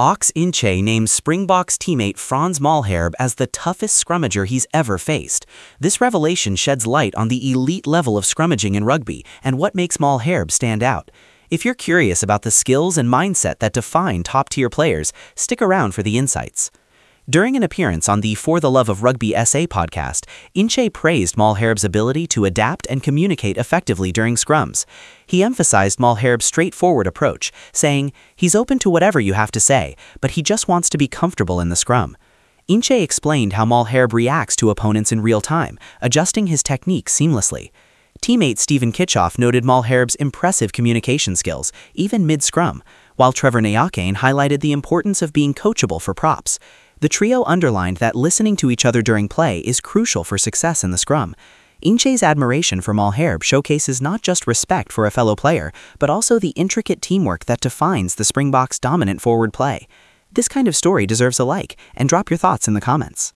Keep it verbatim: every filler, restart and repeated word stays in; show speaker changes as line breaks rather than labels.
Ox Inche names Springboks teammate Franz Malherbe as the toughest scrummager he's ever faced. This revelation sheds light on the elite level of scrummaging in rugby and what makes Malherbe stand out. If you're curious about the skills and mindset that define top-tier players, stick around for the insights. During an appearance on the For the Love of Rugby S A podcast, Inche praised Malherbe's ability to adapt and communicate effectively during scrums. He emphasized Malherbe's straightforward approach, saying, "He's open to whatever you have to say, but he just wants to be comfortable in the scrum." Inche explained how Malherbe reacts to opponents in real time, adjusting his technique seamlessly. Teammate Stephen Kitchoff noted Malherbe's impressive communication skills, even mid-scrum, while Trevor Nyakane highlighted the importance of being coachable for props. The trio underlined that listening to each other during play is crucial for success in the scrum. Inche's admiration for Malherbe showcases not just respect for a fellow player, but also the intricate teamwork that defines the Springboks' dominant forward play. This kind of story deserves a like, and drop your thoughts in the comments.